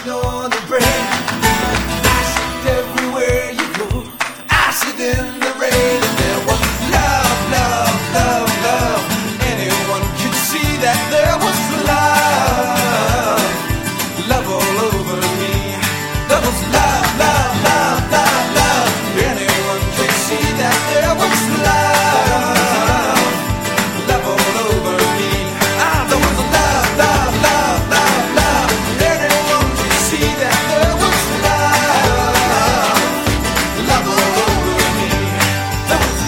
on the brain. Acid everywhere you go. Acid in the rain. And there was love, love, love, love. Anyone could see that there was love. Love all over me. There was love, love, love, love, love. Anyone could see that there was love. Love all over me. There was love, love, love, love, love. Anyone could see that there was love. Love all over me. There was